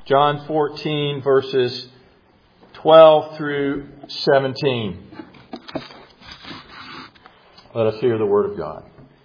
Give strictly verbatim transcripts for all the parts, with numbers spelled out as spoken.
John fourteen, verses twelve through seventeen. Let us hear the Word of God.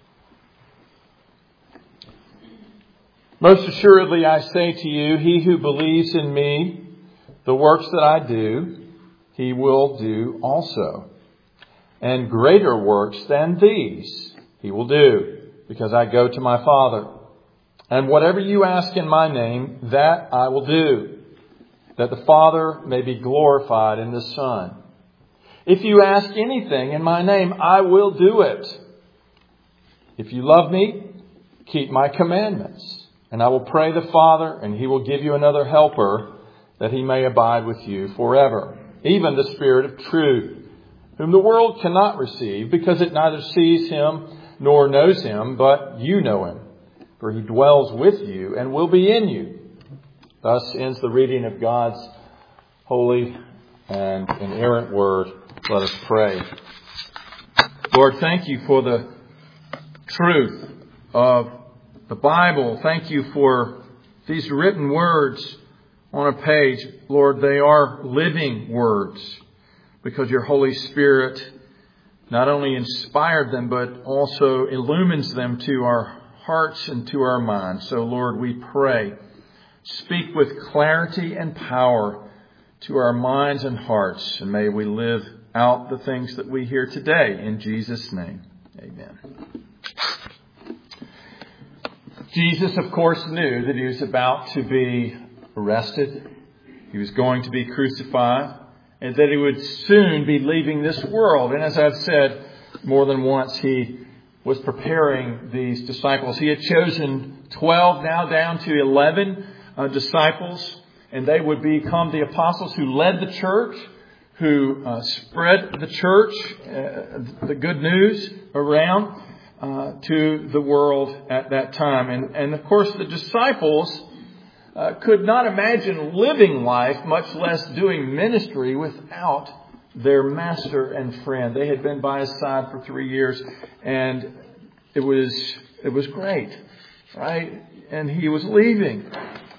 Most assuredly I say to you, he who believes in me, the works that I do, he will do also. And greater works than these he will do, because I go to my Father. And whatever you ask in my name, that I will do, that the Father may be glorified in the Son. If you ask anything in my name, I will do it. If you love me, keep my commandments. And I will pray the Father, and he will give you another helper, that he may abide with you forever. Even the Spirit of truth, whom the world cannot receive, because it neither sees him nor knows him, but you know him. For he dwells with you and will be in you. Thus ends the reading of God's holy and inerrant word. Let us pray. Lord, thank you for the truth of the Bible. Thank you for these written words on a page. Lord, they are living words because your Holy Spirit not only inspired them, but also illumines them to our hearts and to our minds. So, Lord, we pray, speak with clarity and power to our minds and hearts, and may we live out the things that we hear today. In Jesus' name, amen. Jesus, of course, knew that he was about to be arrested. He was going to be crucified, and that he would soon be leaving this world. And as I've said more than once, he was preparing these disciples. He had chosen twelve, now down to eleven uh, disciples, and they would become the apostles who led the church, who uh, spread the church, uh, the good news around uh, to the world at that time. And, and of course, the disciples uh, could not imagine living life, much less doing ministry, without their master and friend. They had been by his side for three years, and it was it was great, right? And he was leaving.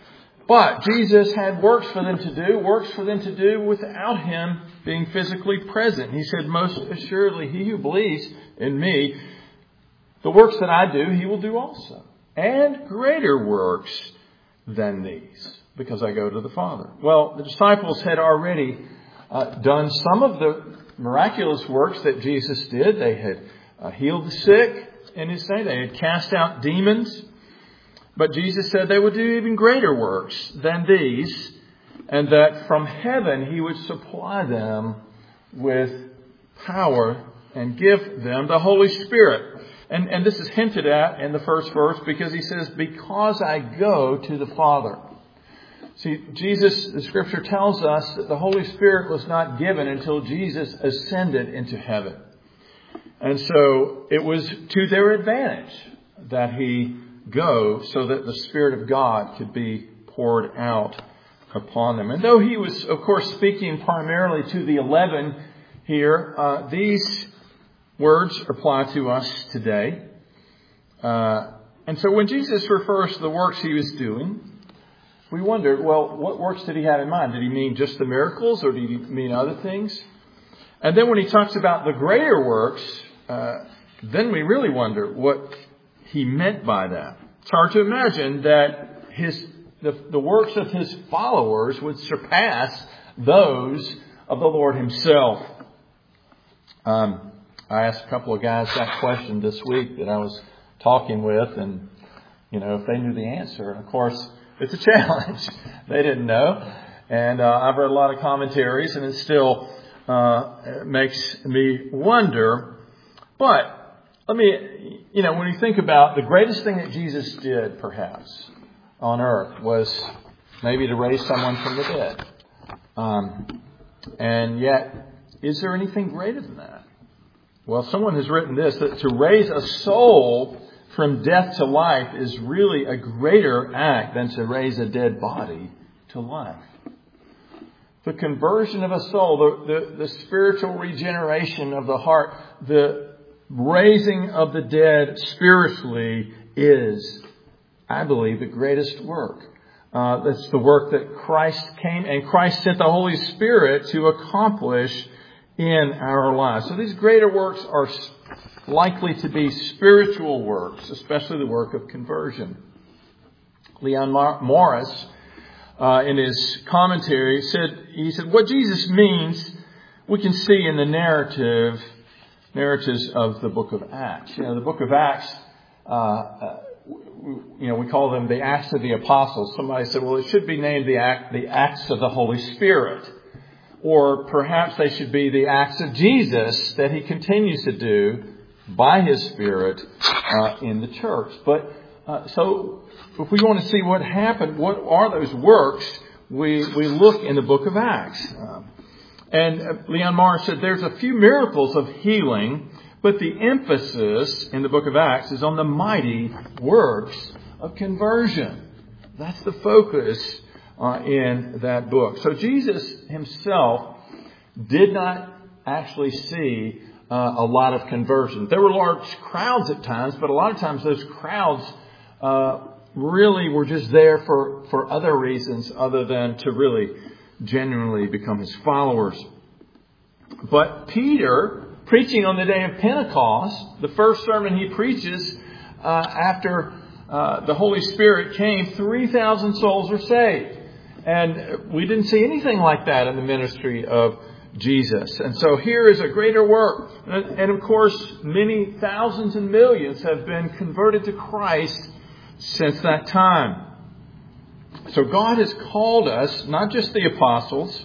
But Jesus had works for them to do, works for them to do without him being physically present. He said, most assuredly, he who believes in me, the works that I do, he will do also. And greater works than these, because I go to the Father. Well, the disciples had already uh, done some of the miraculous works that Jesus did. They had uh, healed the sick in his name. They had cast out demons. But Jesus said they would do even greater works than these, and that from heaven he would supply them with power and give them the Holy Spirit. And, and this is hinted at in the first verse, because he says, because I go to the Father. See, Jesus, the Scripture tells us that the Holy Spirit was not given until Jesus ascended into heaven. And so it was to their advantage that he go, so that the Spirit of God could be poured out upon them. And though he was, of course, speaking primarily to the eleven here, uh, these words apply to us today. Uh, and so when Jesus refers to the works he was doing, we wonder, well, what works did he have in mind? Did he mean just the miracles, or did he mean other things? And then when he talks about the greater works, uh, then we really wonder what he meant by that. It's hard to imagine that his the, the works of his followers would surpass those of the Lord himself. Um, I asked a couple of guys that question this week that I was talking with, and you know, if they knew the answer, of course, it's a challenge. They didn't know, and uh, I've read a lot of commentaries, and it still uh, makes me wonder. But let me, you know, when you think about the greatest thing that Jesus did, perhaps, on earth was maybe to raise someone from the dead. Um, and yet, is there anything greater than that? Well, someone has written this, that to raise a soul from death to life is really a greater act than to raise a dead body to life. The conversion of a soul, the, the, the spiritual regeneration of the heart, the raising of the dead spiritually is, I believe, the greatest work. Uh, that's the work that Christ came, and Christ sent the Holy Spirit to accomplish in our lives. So these greater works are likely to be spiritual works, especially the work of conversion. Leon Morris, uh, in his commentary, said, he said, what Jesus means, we can see in the narrative, narratives of the book of Acts. You know, the book of Acts, uh, uh you know, we call them the Acts of the Apostles. Somebody said, well, it should be named the Act, the Acts of the Holy Spirit. Or perhaps they should be the Acts of Jesus that he continues to do by his Spirit uh, in the church. But uh, so if we want to see what happened, what are those works, we, we look in the book of Acts. Um, and uh, Leon Morris said there's a few miracles of healing, but the emphasis in the book of Acts is on the mighty works of conversion. That's the focus uh, in that book. So Jesus himself did not actually see uh, a lot of conversion. There were large crowds at times, but a lot of times those crowds uh, really were just there for, for other reasons other than to really genuinely become his followers. But Peter, preaching on the day of Pentecost, the first sermon he preaches uh, after uh, the Holy Spirit came, three thousand souls were saved. And we didn't see anything like that in the ministry of Jesus. And so here is a greater work. And, and of course, many thousands and millions have been converted to Christ since that time. So God has called us, not just the apostles,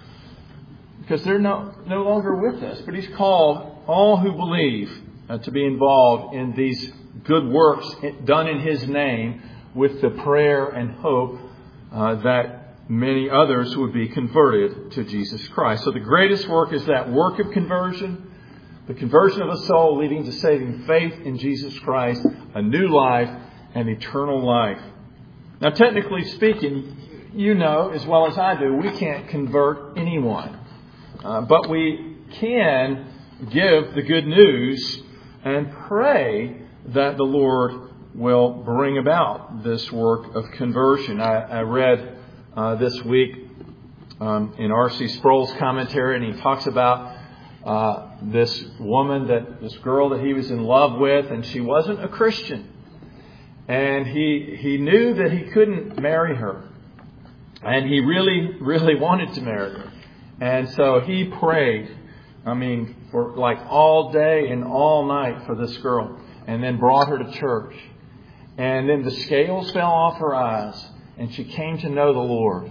because they're no, no longer with us. But He's called all who believe uh, to be involved in these good works done in His name, with the prayer and hope uh, that many others would be converted to Jesus Christ. So the greatest work is that work of conversion, the conversion of a soul leading to saving faith in Jesus Christ, a new life, and eternal life. Now, technically speaking, you know as well as I do, we can't convert anyone. Uh, but we can give the good news and pray that the Lord will bring about this work of conversion. I, I read uh, this week um, in R C Sproul's commentary, and he talks about uh, this woman, that this girl that he was in love with, and she wasn't a Christian. And he he knew that he couldn't marry her. And he really, really wanted to marry her. And so he prayed, I mean, for like all day and all night for this girl, and then brought her to church. And then the scales fell off her eyes, and she came to know the Lord.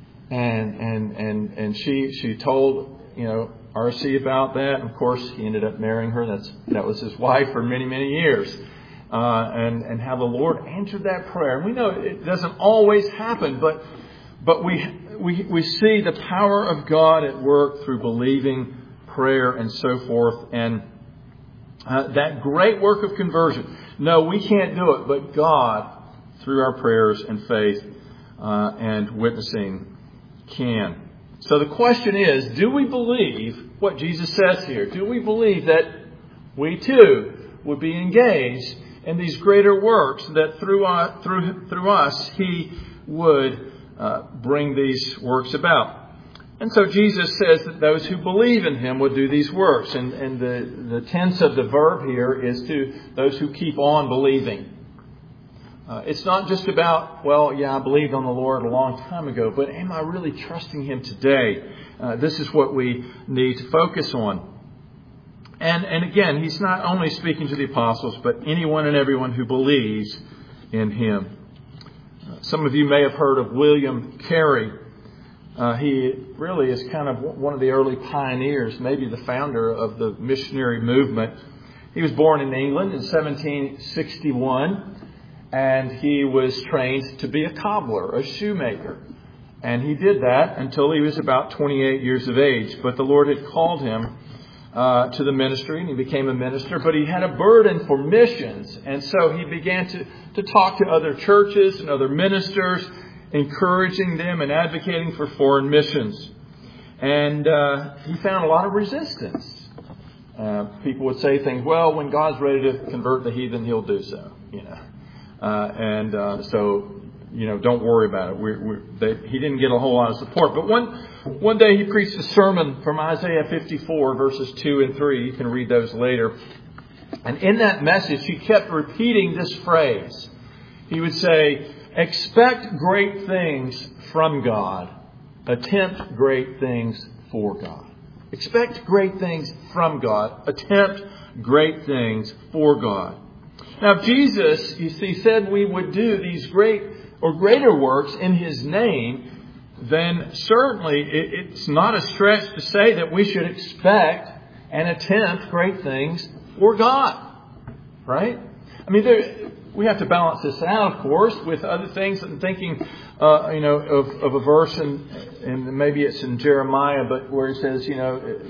And and and and she she told, you know, R C about that. And of course, he ended up marrying her. That's that was his wife for many, many years. Uh, and and how the Lord answered that prayer. And we know it doesn't always happen, but but we. We we see the power of God at work through believing, prayer, and so forth. And uh, that great work of conversion. No, we can't do it, but God, through our prayers and faith uh, and witnessing, can. So the question is, do we believe what Jesus says here? Do we believe that we too would be engaged in these greater works, that through uh, through through us He would Uh, bring these works about? And so Jesus says that those who believe in Him would do these works. And, and the, the tense of the verb here is to those who keep on believing. Uh, it's not just about, well, yeah, I believed on the Lord a long time ago, but am I really trusting Him today? Uh, this is what we need to focus on. And, and again, He's not only speaking to the apostles, but anyone and everyone who believes in Him. Some of you may have heard of William Carey. Uh, he really is kind of one of the early pioneers, maybe the founder of the missionary movement. He was born in England in seventeen sixty-one, and he was trained to be a cobbler, a shoemaker. And he did that until he was about twenty-eight years of age. But the Lord had called him Uh, to the ministry, and he became a minister, but he had a burden for missions. And so he began to, to talk to other churches and other ministers, encouraging them and advocating for foreign missions. And uh, he found a lot of resistance. Uh, people would say things, well, when God's ready to convert the heathen, He'll do so. You know, uh, And uh, so you know, don't worry about it. We're, we're, they, he didn't get a whole lot of support. But one one day he preached a sermon from Isaiah fifty-four, verses two and three. You can read those later. And in that message, he kept repeating this phrase. He would say, expect great things from God. Attempt great things for God. Expect great things from God. Attempt great things for God. Now, if Jesus, you see, said we would do these great or greater works in His name, then certainly it's not a stretch to say that we should expect and attempt great things for God. Right? I mean, there, we have to balance this out, of course, with other things. I'm thinking, uh, you know, of, of a verse, in, and maybe it's in Jeremiah, but where it says, you know,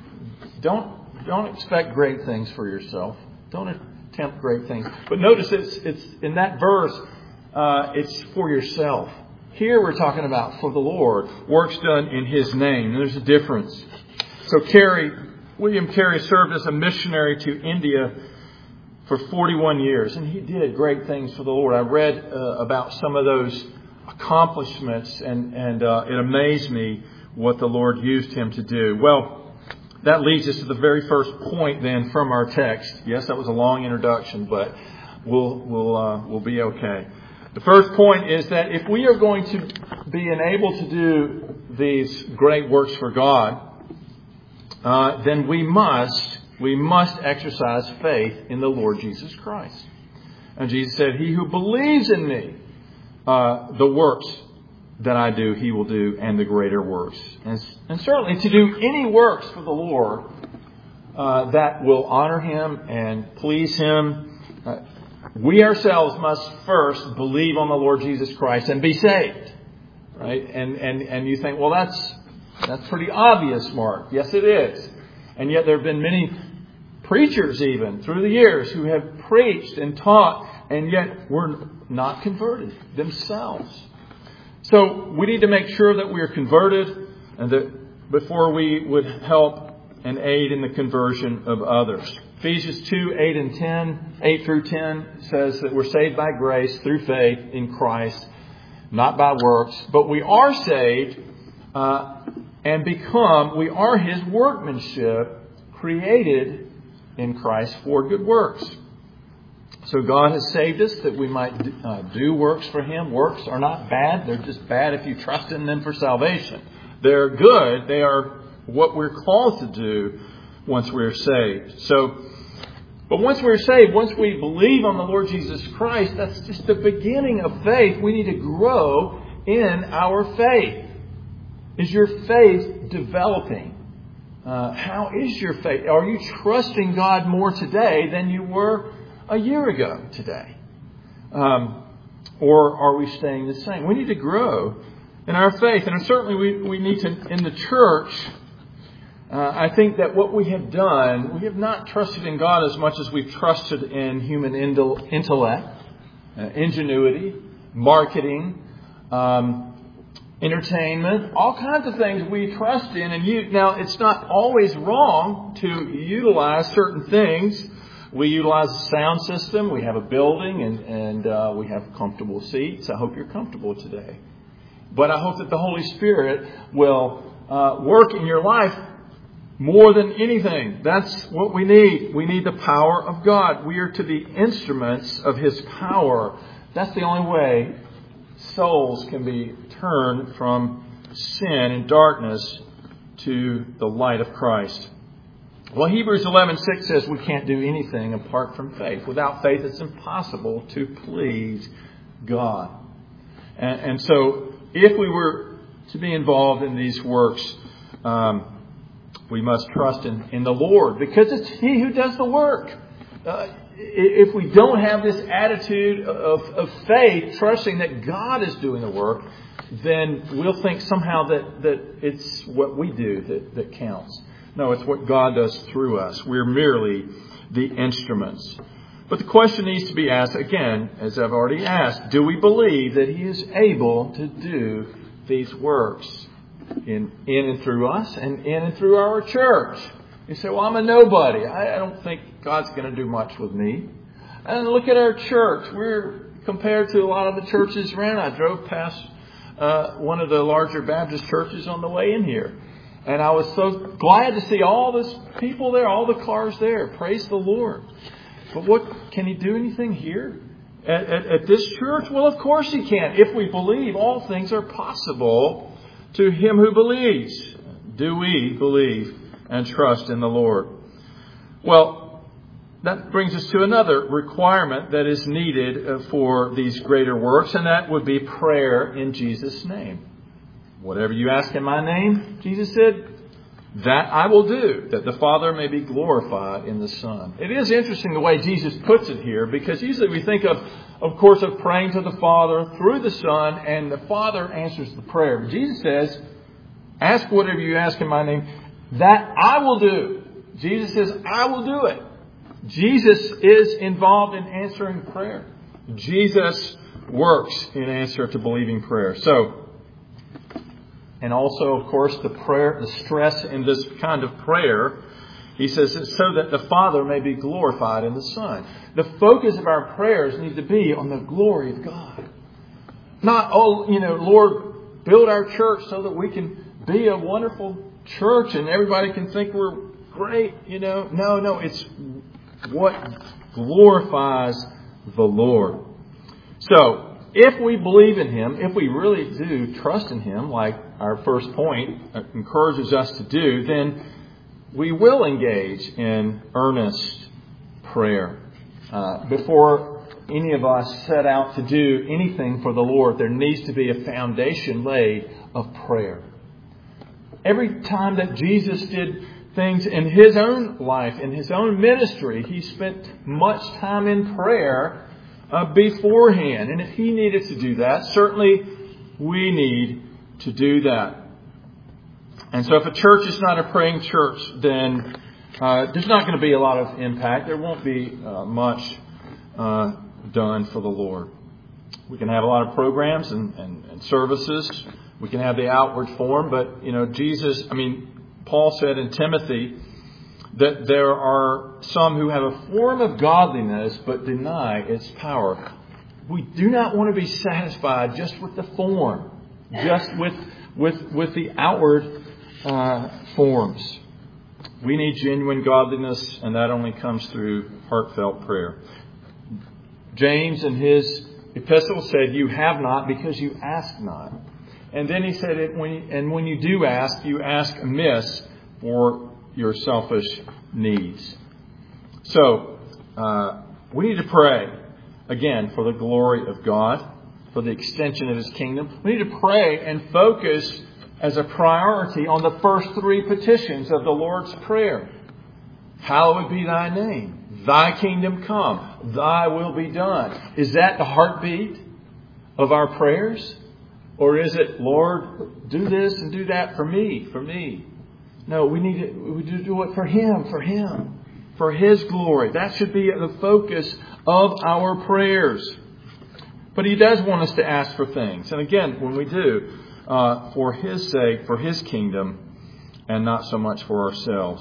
don't don't expect great things for yourself. Don't attempt great things. But notice it's it's in that verse, uh, it's for yourself. Here we're talking about for the Lord, works done in His name. There's a difference. So Carey, William Carey served as a missionary to India for forty-one years, and he did great things for the Lord. I read uh, about some of those accomplishments, and, and uh, it amazed me what the Lord used him to do. Well, that leads us to the very first point then from our text. Yes, that was a long introduction, but we'll we'll uh, we'll be okay. The first point is that if we are going to be enabled to do these great works for God, uh, then we must we must exercise faith in the Lord Jesus Christ. And Jesus said, "He who believes in me, uh, the works that I do, he will do, and the greater works." And, and certainly to do any works for the Lord uh, that will honor Him and please Him, uh, we ourselves must first believe on the Lord Jesus Christ and be saved. Right? And and and you think, well, that's that's pretty obvious, Mark. Yes, it is. And yet there have been many preachers even through the years who have preached and taught, and yet were not converted themselves. So we need to make sure that we are converted, and that before we would help and aid in the conversion of others. Ephesians two, eight and ten, eight through ten says that we're saved by grace through faith in Christ, not by works. But we are saved uh, and become, we are His workmanship, created in Christ for good works. So God has saved us that we might uh, do works for Him. Works are not bad. They're just bad if you trust in them for salvation. They're good. They are what we're called to do once we're saved. So, but once we're saved, once we believe on the Lord Jesus Christ, that's just the beginning of faith. We need to grow in our faith. Is your faith developing? Uh, how is your faith? Are you trusting God more today than you were a year ago today? Um, or are we staying the same? We need to grow in our faith. And certainly we, we need to, in the church, uh, I think that what we have done, we have not trusted in God as much as we've trusted in human intellect, uh, ingenuity, marketing, um, entertainment, all kinds of things we trust in. And you, now, it's not always wrong to utilize certain things. We utilize a sound system. We have a building, and, and uh, we have comfortable seats. I hope you're comfortable today. But I hope that the Holy Spirit will uh, work in your life more than anything. That's what we need. We need the power of God. We are to be instruments of His power. That's the only way souls can be turned from sin and darkness to the light of Christ. Well, Hebrews eleven six says we can't do anything apart from faith. Without faith, it's impossible to please God. And, and so, if we were to be involved in these works, um, we must trust in, in the Lord, because it's He who does the work. Uh, if we don't have this attitude of, of faith, trusting that God is doing the work, then we'll think somehow that, that it's what we do that, that counts. No, it's what God does through us. We're merely the instruments. But the question needs to be asked again, as I've already asked, do we believe that He is able to do these works in, in and through us and in and through our church? You say, well, I'm a nobody. I, I don't think God's going to do much with me. And look at our church. We're compared to a lot of the churches around. I drove past uh, one of the larger Baptist churches on the way in here. And I was so glad to see all those people there, all the cars there. Praise the Lord. But what, can He do anything here at, at, at this church? Well, of course He can. If we believe, all things are possible to him who believes. Do we believe and trust in the Lord? Well, that brings us to another requirement that is needed for these greater works, and that would be prayer in Jesus' name. Whatever you ask in my name, Jesus said, that I will do, that the Father may be glorified in the Son. It is interesting the way Jesus puts it here, because usually we think of, of course, of praying to the Father through the Son, and the Father answers the prayer. But Jesus says, ask whatever you ask in my name, that I will do. Jesus says, I will do it. Jesus is involved in answering prayer. Jesus works in answer to believing prayer. So, and also, of course, the prayer, the stress in this kind of prayer, he says, so that the Father may be glorified in the Son. The focus of our prayers needs to be on the glory of God. Not, oh, you know, Lord, build our church so that we can be a wonderful church and everybody can think we're great, you know. No, no, it's what glorifies the Lord. So, if we believe in Him, if we really do trust in Him, like our first point encourages us to do, then we will engage in earnest prayer. Uh, before any of us set out to do anything for the Lord, there needs to be a foundation laid of prayer. Every time that Jesus did things in His own life, in His own ministry, He spent much time in prayer Uh, beforehand. And if He needed to do that, certainly we need to do that. And so if a church is not a praying church, then uh, there's not going to be a lot of impact. There won't be uh, much uh, done for the Lord. We can have a lot of programs and, and, and services. We can have the outward form. But, you know, Jesus, I mean, Paul said in Timothy that there are some who have a form of godliness but deny its power. We do not want to be satisfied just with the form, just with with with the outward uh, forms. We need genuine godliness, and that only comes through heartfelt prayer. James in his epistle said, "You have not because you ask not." And then he said, it when you, "And when you do ask, you ask amiss for your selfish needs." So, uh, we need to pray, again, for the glory of God, for the extension of His kingdom. We need to pray and focus as a priority on the first three petitions of the Lord's Prayer. Hallowed be Thy name. Thy kingdom come. Thy will be done. Is that the heartbeat of our prayers? Or is it, Lord, do this and do that for me, for me? No, we need to we do it for Him, for Him, for His glory. That should be the focus of our prayers. But He does want us to ask for things. And again, when we do, uh, for His sake, for His kingdom, and not so much for ourselves.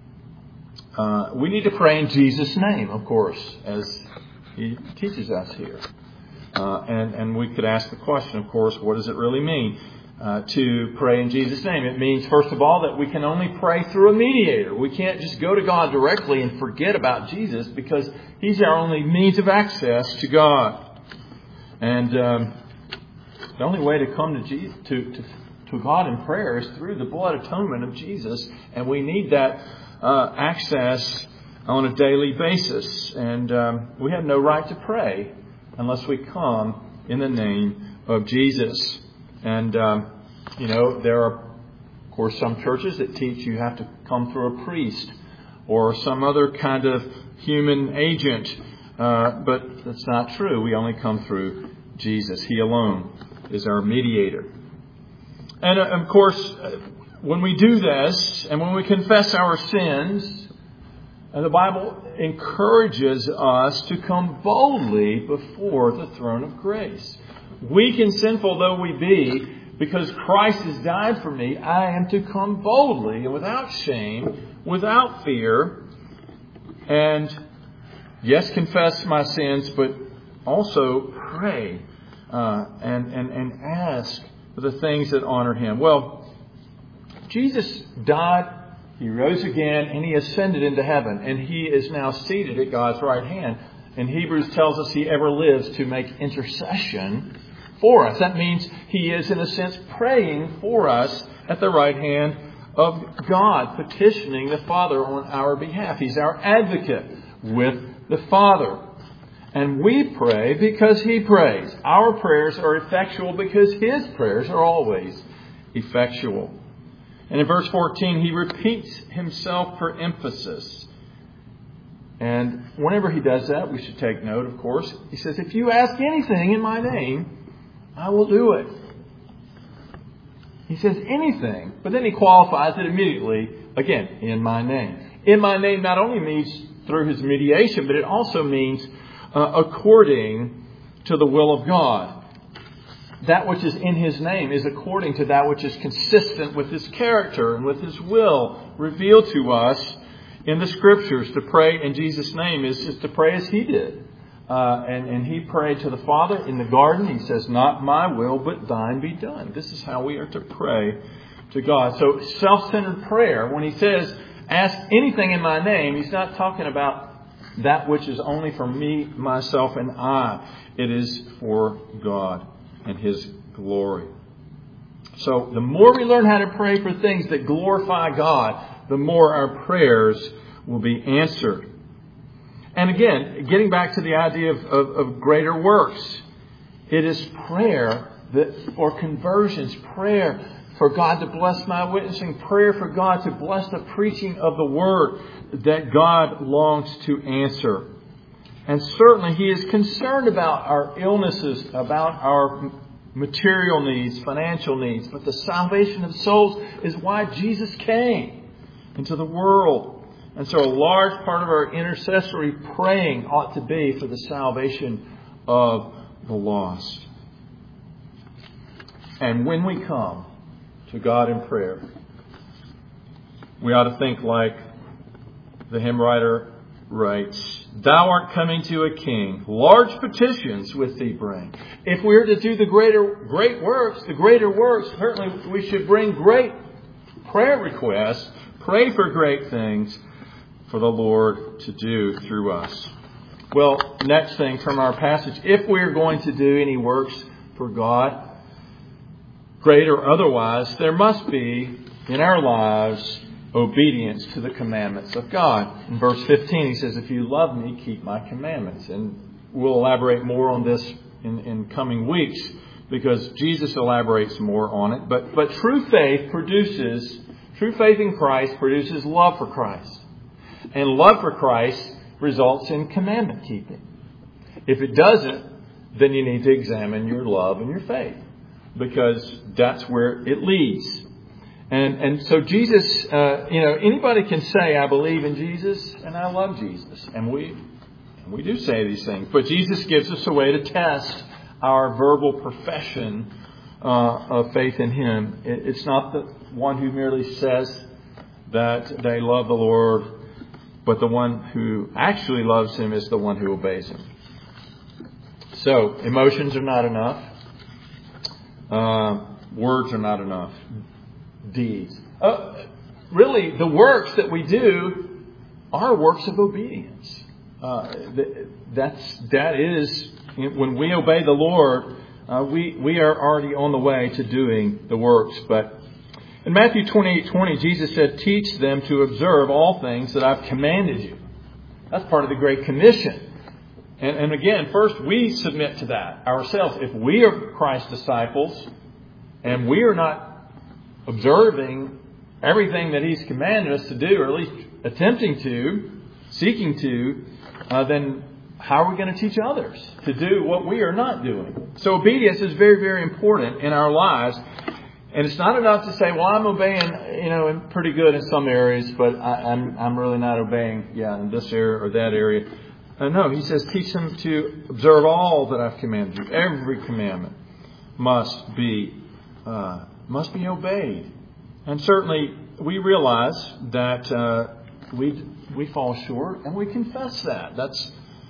Uh, we need to pray in Jesus' name, of course, as He teaches us here. Uh, and, and we could ask the question, of course, what does it really mean? Uh, to pray in Jesus' name. It means, first of all, that we can only pray through a mediator. We can't just go to God directly and forget about Jesus, because He's our only means of access to God. And um, the only way to come to, Jesus, to, to, to God in prayer is through the blood atonement of Jesus. And we need that uh, access on a daily basis. And um, we have no right to pray unless we come in the name of Jesus. And, um, you know, there are, of course, some churches that teach you have to come through a priest or some other kind of human agent. Uh, but that's not true. We only come through Jesus. He alone is our mediator. And, uh, of course, when we do this and when we confess our sins, and the Bible encourages us to come boldly before the throne of grace. Weak and sinful though we be, because Christ has died for me, I am to come boldly and without shame, without fear, and yes, confess my sins, but also pray uh, and, and, and ask for the things that honor Him. Well, Jesus died, He rose again, and He ascended into heaven. And He is now seated at God's right hand. And Hebrews tells us He ever lives to make intercession for us. That means He is, in a sense, praying for us at the right hand of God, petitioning the Father on our behalf. He's our advocate with the Father. And we pray because He prays. Our prayers are effectual because His prayers are always effectual. And in verse fourteen, He repeats Himself for emphasis. And whenever He does that, we should take note, of course. He says, if you ask anything in my name, I will do it. He says anything, but then He qualifies it immediately, again, in my name. In my name not only means through His mediation, but it also means uh, according to the will of God. That which is in His name is according to that which is consistent with His character and with His will revealed to us in the Scriptures. To pray in Jesus' name is just to pray as He did. Uh, and, and He prayed to the Father in the garden. He says, not my will, but thine be done. This is how we are to pray to God. So self-centered prayer, when He says, ask anything in my name, He's not talking about that which is only for me, myself, and I. It is for God and His glory. So the more we learn how to pray for things that glorify God, the more our prayers will be answered. And again, getting back to the idea of, of, of greater works, it is prayer that, or conversions, prayer for God to bless my witnessing, prayer for God to bless the preaching of the Word that God longs to answer. And certainly He is concerned about our illnesses, about our material needs, financial needs. But the salvation of souls is why Jesus came into the world. And so a large part of our intercessory praying ought to be for the salvation of the lost. And when we come to God in prayer, we ought to think like the hymn writer writes, thou art coming to a king, large petitions with thee bring. If we are to do the greater great works, the greater works, certainly we should bring great prayer requests, pray for great things for the Lord to do through us. Well, next thing from our passage, if we are going to do any works for God, great or otherwise, there must be in our lives obedience to the commandments of God. In verse fifteen, He says, if you love me, keep my commandments. And we'll elaborate more on this in, in coming weeks because Jesus elaborates more on it. But, but true faith produces, true faith in Christ produces love for Christ. And love for Christ results in commandment keeping. If it doesn't, then you need to examine your love and your faith, because that's where it leads. And and so Jesus, uh, you know, anybody can say, I believe in Jesus and I love Jesus. And we, and we do say these things. But Jesus gives us a way to test our verbal profession uh, of faith in Him. It, it's not the one who merely says that they love the Lord, but the one who actually loves Him is the one who obeys Him. So, emotions are not enough. Uh, words are not enough. Deeds. Uh, really, the works that we do are works of obedience. Uh, that's, that is, when we obey the Lord, uh, we, we are already on the way to doing the works. But in Matthew twenty-eight twenty, Jesus said, teach them to observe all things that I've commanded you. That's part of the Great Commission. And, and again, first we submit to that ourselves. If we are Christ's disciples and we are not observing everything that He's commanded us to do, or at least attempting to, seeking to, uh, then how are we going to teach others to do what we are not doing? So obedience is very, very important in our lives. And it's not enough to say, well, I'm obeying, you know, pretty good in some areas, but I, I'm I'm really not obeying, yeah, in this area or that area. Uh, no, He says, teach them to observe all that I've commanded you. Every commandment must be uh, must be obeyed. And certainly we realize that uh, we we fall short, and we confess that. That's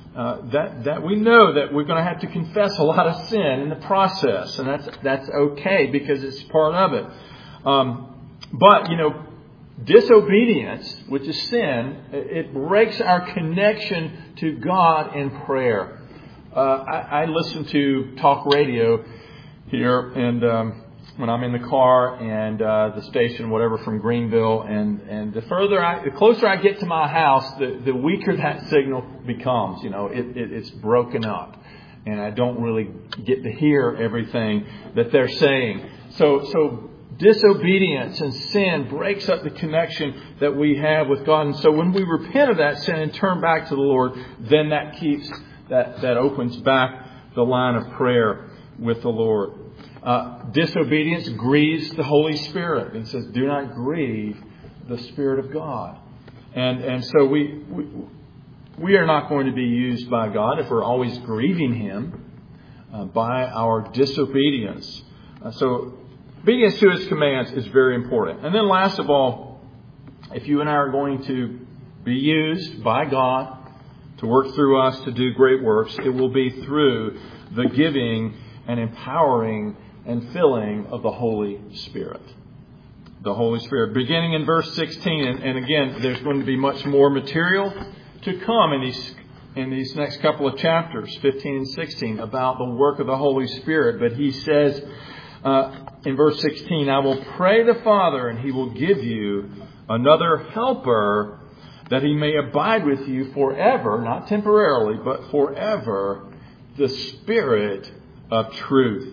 Uh, that that we know that we're going to have to confess a lot of sin in the process, and that's that's okay because it's part of it. Um, but you know, disobedience, which is sin, it breaks our connection to God in prayer. Uh, I, I listen to talk radio here, and um, when I'm in the car and uh, the station, whatever, from Greenville, and, and the further I, the closer I get to my house, the, the weaker that signal becomes. You know, it, it, it's broken up, and I don't really get to hear everything that they're saying. So, so disobedience and sin breaks up the connection that we have with God. And so when we repent of that sin and turn back to the Lord, then that keeps that that opens back the line of prayer with the Lord. Uh, disobedience grieves the Holy Spirit. It says, do not grieve the Spirit of God. And and so we, we we are not going to be used by God if we're always grieving Him uh, by our disobedience. Uh, so obedience to His commands is very important. And then last of all, if you and I are going to be used by God to work through us to do great works, it will be through the giving and empowering and filling of the Holy Spirit. The Holy Spirit. Beginning in verse sixteen, and, and again, there's going to be much more material to come in these in these next couple of chapters, fifteen and sixteen, about the work of the Holy Spirit. But he says uh, in verse sixteen, I will pray the Father, and He will give you another helper, that He may abide with you forever, not temporarily, but forever, the Spirit of truth.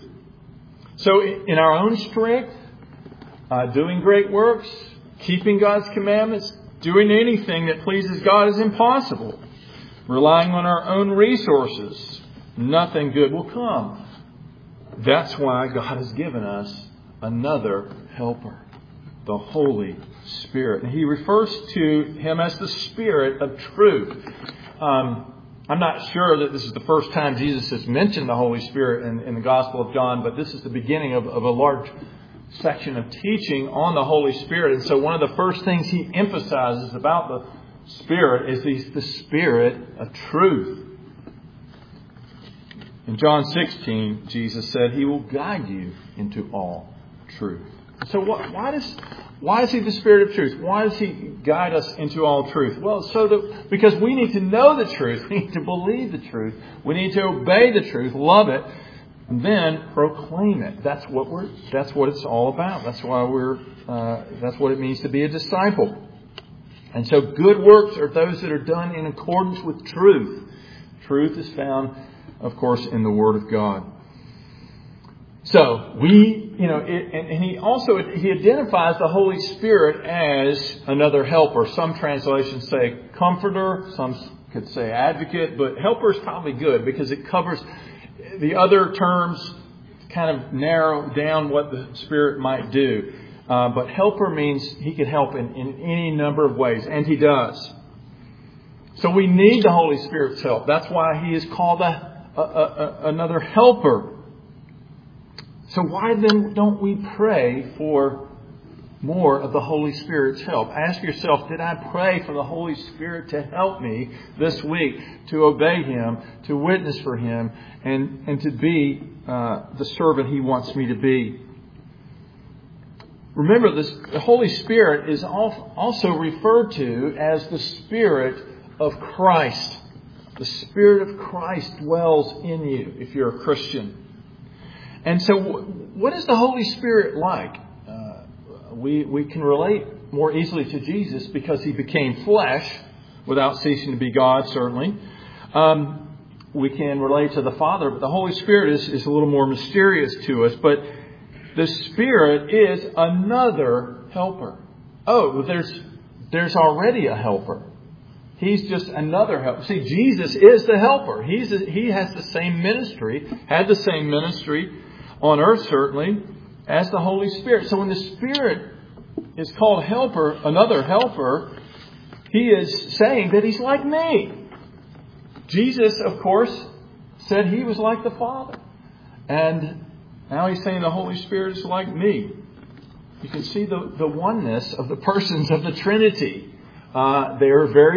So in our own strength, uh, doing great works, keeping God's commandments, doing anything that pleases God is impossible. Relying on our own resources, nothing good will come. That's why God has given us another helper, the Holy Spirit. And He refers to Him as the Spirit of truth. Um, I'm not sure that this is the first time Jesus has mentioned the Holy Spirit in, in the Gospel of John, but this is the beginning of, of a large section of teaching on the Holy Spirit. And so one of the first things He emphasizes about the Spirit is He's the Spirit of truth. In John sixteen, Jesus said He will guide you into all truth. So what, why does why is He the Spirit of truth? Why does He guide us into all truth? Well, so that because we need to know the truth, we need to believe the truth, we need to obey the truth, love it, and then proclaim it. That's what we're. That's what it's all about. That's why we're. Uh, that's what it means to be a disciple. And so, good works are those that are done in accordance with truth. Truth is found, of course, in the Word of God. So we, you know, it, and, and he also he identifies the Holy Spirit as another helper. Some translations say comforter, some could say advocate, but helper is probably good because it covers the other terms. Kind of narrow down what the Spirit might do, uh, but helper means He can help in, in any number of ways, and He does. So we need the Holy Spirit's help. That's why He is called a, a, a, another helper. So why then don't we pray for more of the Holy Spirit's help? Ask yourself, did I pray for the Holy Spirit to help me this week to obey Him, to witness for Him, and, and to be uh, the servant He wants me to be? Remember, this, the Holy Spirit is also referred to as the Spirit of Christ. The Spirit of Christ dwells in you if you're a Christian. And so what is the Holy Spirit like? Uh, we, we can relate more easily to Jesus because He became flesh without ceasing to be God, certainly. Um, we can relate to the Father, but the Holy Spirit is, is a little more mysterious to us. But the Spirit is another helper. Oh, there's there's already a helper. He's just another helper. See, Jesus is the helper. He's a, He has the same ministry, had the same ministry on earth, certainly, as the Holy Spirit. So when the Spirit is called helper, another helper, He is saying that He's like me. Jesus, of course, said He was like the Father. And now He's saying the Holy Spirit is like me. You can see the, the oneness of the persons of the Trinity. Uh, they are very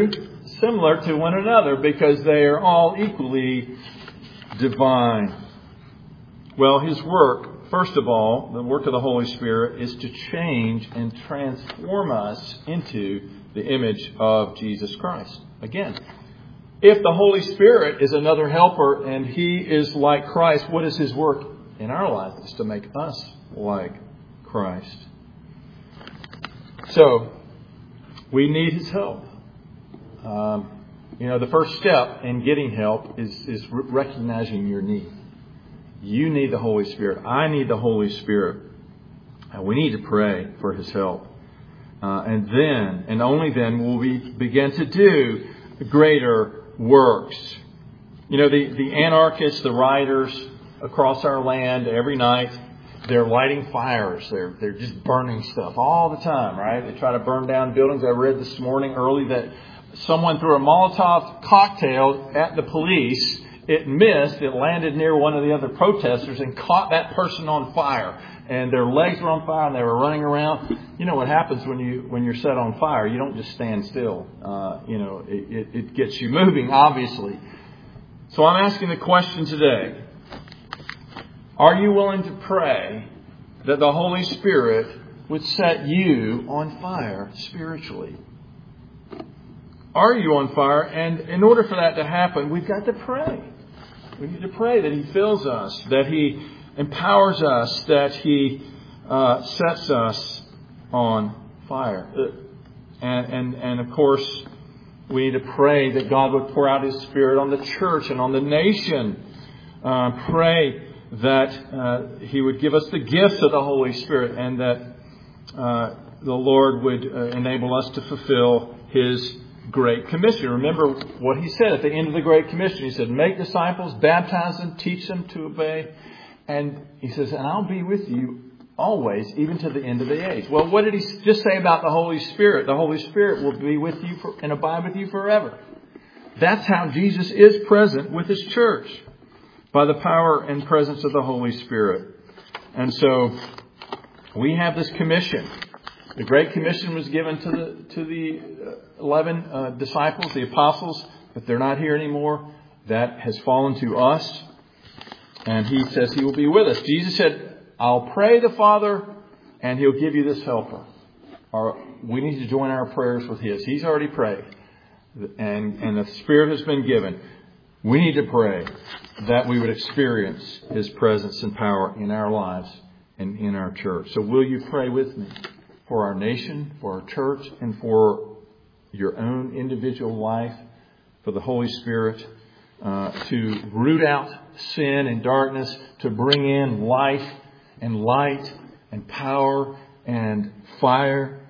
similar to one another because they are all equally divine. Well, His work, first of all, the work of the Holy Spirit is to change and transform us into the image of Jesus Christ. Again, if the Holy Spirit is another helper and He is like Christ, what is His work in our lives? It's to make us like Christ. So, we need His help. Um, you know, the first step in getting help is, is recognizing your need. You need the Holy Spirit. I need the Holy Spirit. And we need to pray for His help. Uh, and then, and only then, will we begin to do greater works. You know, the, the anarchists, the rioters across our land every night, they're lighting fires. They're they're just burning stuff all the time, right? They try to burn down buildings. I read this morning early that someone threw a Molotov cocktail at the police. It missed. It landed near one of the other protesters and caught that person on fire. And their legs were on fire and they were running around. You know what happens when you when you're set on fire? You don't just stand still. Uh, you know, it, it, it gets you moving, obviously. So I'm asking the question today. Are you willing to pray that the Holy Spirit would set you on fire spiritually? Are you on fire? And in order for that to happen, we've got to pray. We need to pray that He fills us, that He empowers us, that He uh, sets us on fire. And, and, and of course, we need to pray that God would pour out His Spirit on the church and on the nation. Uh, pray that uh, He would give us the gifts of the Holy Spirit and that uh, the Lord would uh, enable us to fulfill His Great Commission. Remember what He said at the end of the Great Commission. He said, make disciples, baptize them, teach them to obey. And He says, and I'll be with you always, even to the end of the age. Well, what did He just say about the Holy Spirit? The Holy Spirit will be with you for, and abide with you forever. That's how Jesus is present with His church, by the power and presence of the Holy Spirit. And so we have this commission. The Great Commission was given to the to the eleven uh, disciples, the apostles, but they're not here anymore. That has fallen to us. And He says He will be with us. Jesus said, I'll pray the Father and He'll give you this helper. Our, we need to join our prayers with His. He's already prayed. And, and the Spirit has been given. We need to pray that we would experience His presence and power in our lives and in our church. So will you pray with me for our nation, for our church, and for your own individual life, for the Holy Spirit uh, to root out sin and darkness, to bring in life and light and power and fire,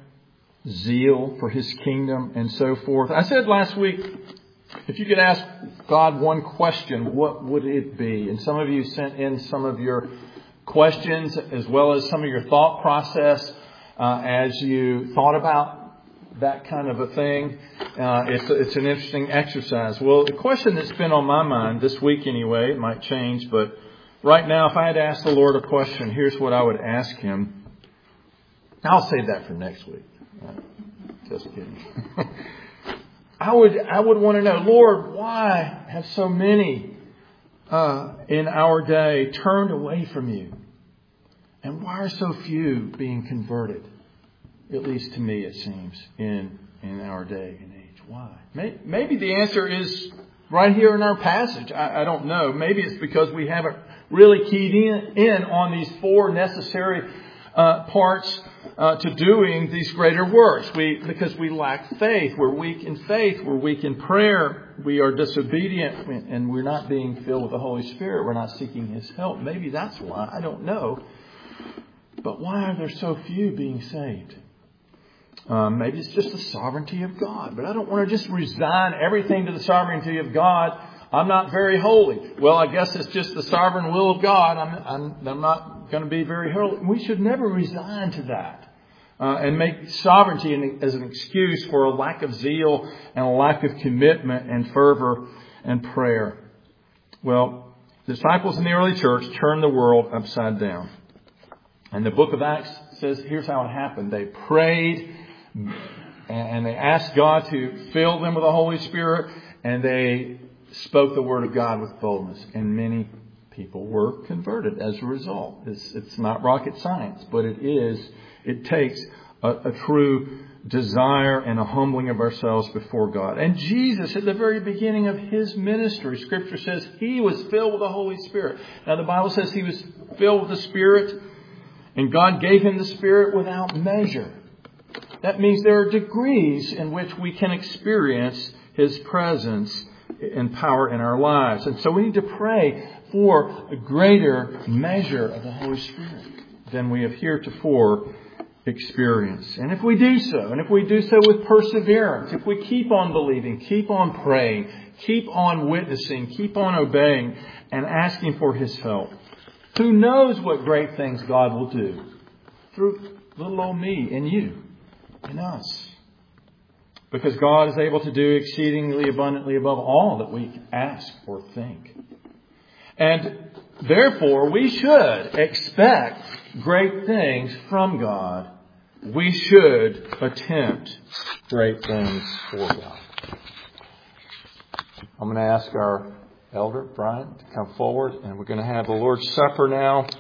zeal for His kingdom and so forth. I said last week, if you could ask God one question, what would it be? And some of you sent in some of your questions as well as some of your thought process uh, as you thought about that kind of a thing. Uh, it's, it's an interesting exercise. Well, the question that's been on my mind this week anyway, it might change, but right now if I had to ask the Lord a question, here's what I would ask Him. I'll save that for next week. Just kidding. I would I would want to know, Lord, why have so many uh, in our day turned away from You? And why are so few being converted? At least to me, it seems, in, in our day and age. Why? Maybe the answer is right here in our passage. I, I don't know. Maybe it's because we haven't really keyed in, in on these four necessary uh, parts Uh, to doing these greater works. We because we lack faith. We're weak in faith. We're weak in prayer. We are disobedient, and we're not being filled with the Holy Spirit. We're not seeking His help. Maybe that's why. I don't know. But why are there so few being saved? Um, maybe it's just the sovereignty of God. But I don't want to just resign everything to the sovereignty of God. I'm not very holy. Well, I guess it's just the sovereign will of God. I'm, I'm, I'm not going to be very holy. We should never resign to that. Uh, and make sovereignty as an excuse for a lack of zeal and a lack of commitment and fervor and prayer. Well, the disciples in the early church turned the world upside down. And the book of Acts says, here's how it happened. They prayed and they asked God to fill them with the Holy Spirit, and they spoke the Word of God with boldness. And many people were converted as a result. It's, it's not rocket science, but it is, it takes a, a true desire and a humbling of ourselves before God. And Jesus, at the very beginning of His ministry, Scripture says He was filled with the Holy Spirit. Now the Bible says He was filled with the Spirit, and God gave Him the Spirit without measure. That means there are degrees in which we can experience His presence and power in our lives. And so we need to pray for a greater measure of the Holy Spirit than we have heretofore experienced. And if we do so, and if we do so with perseverance, if we keep on believing, keep on praying, keep on witnessing, keep on obeying, and asking for His help, who knows what great things God will do through little old me and you and us. Because God is able to do exceedingly abundantly above all that we ask or think. And therefore, we should expect great things from God. We should attempt great things for God. I'm going to ask our elder, Brian, to come forward, and we're going to have the Lord's Supper now.